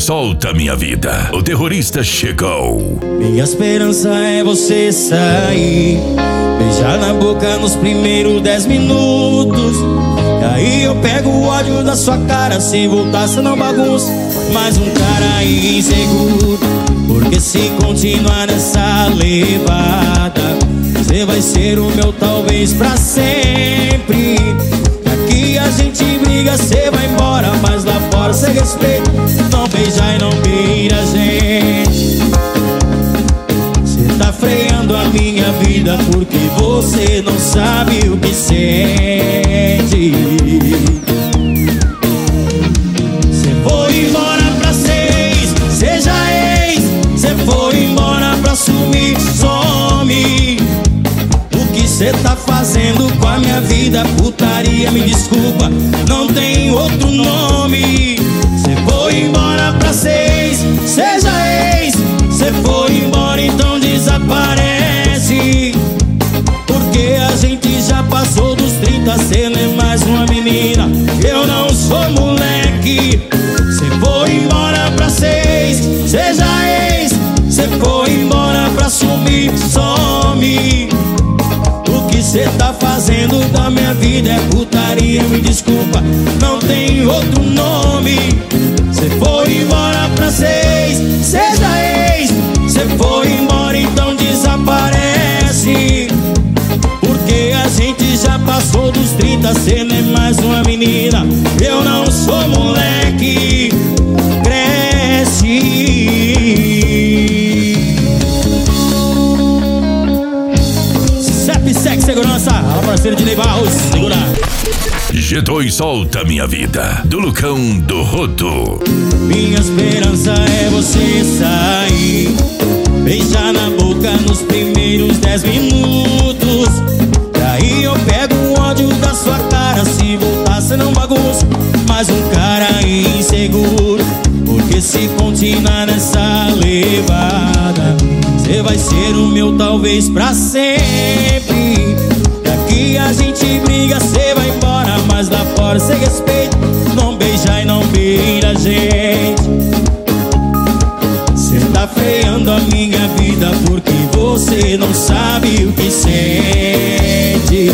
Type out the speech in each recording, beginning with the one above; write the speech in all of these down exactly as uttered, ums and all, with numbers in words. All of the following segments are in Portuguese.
Solta Minha Vida. O terrorista chegou. Minha esperança é você sair, beijar na boca nos primeiros dez minutos. E aí eu pego o ódio da sua cara. Se voltar cê não bagunça. Mais um cara inseguro, porque se continuar nessa levada, cê vai ser o meu talvez pra sempre. Aqui a gente briga, cê vai embora, mas lá fora cê respeita. Não beija e não beira a gente. Cê tá freando a minha vida porque você não sabe o que sente. Cê foi embora pra seis, seja ex. Cê foi embora pra sumir, some. O que cê tá fazendo com a minha vida? Putaria, me desculpa, não tem outro nome. Cê foi embora pra seis, seja ex. Cê foi embora, então desaparece. Porque a gente já passou dos trinta, cê não é mais uma menina, eu não sou moleque. Cê foi embora pra seis, seja ex. Cê foi embora pra sumir, some. O que cê tá fazendo da minha vida é putaria, me desculpa, não tem outro nome. Cê foi embora pra seis, seja ex. Cê foi embora, então desaparece. Porque a gente já passou dos trinta, cê não é mais uma menina, eu não sou moleque. Cresce. Cep Sec Segurança, a parceira de Ney Barros, segura. G dois Solta Minha Vida, do Lucão do Rodo. Minha esperança é você sair, beijar na boca nos primeiros dez minutos. Daí eu pego o ódio da sua cara. Se voltar cê não bagunça. Mais um cara inseguro, porque se continuar nessa levada, cê vai ser o meu talvez pra sempre. Daqui a gente briga, cê vai embora, mas lá fora cê respeita. Não beija e não beira a gente. Cê tá freando a minha vida porque você não sabe o que sente.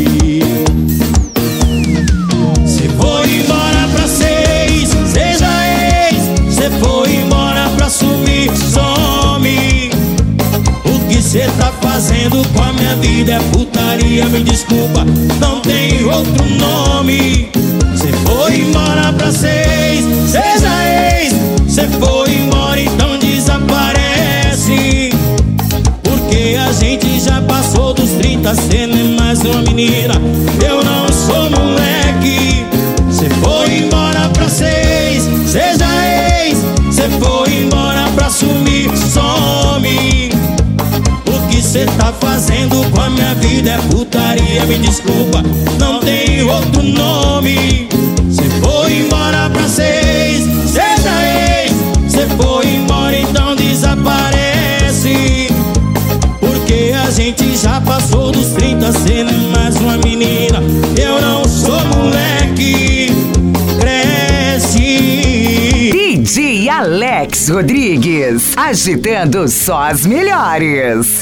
Cê foi embora pra seis, seja ex. Cê foi embora pra sumir, some. O que cê tá fazendo com a minha vida é putaria, me desculpa, não tem outro nome. Cê foi embora pra seis, seja ex. Cê foi embora, então desaparece. Porque a gente já passou dos trinta, cê não é mais uma menina, eu não sou moleque. Cê foi embora pra seis, seja ex. Cê foi embora pra sumir, some. O que cê tá fazendo com a minha vida é putaria, me desculpa, não tem outro nome. Cê foi embora pra seis, seja ex. Cê foi embora, então desaparece. Porque a gente já passou dos trinta, cê não é mais uma menina, eu não sou moleque. Cresce. D J Alex Rodrigues, agitando só as melhores.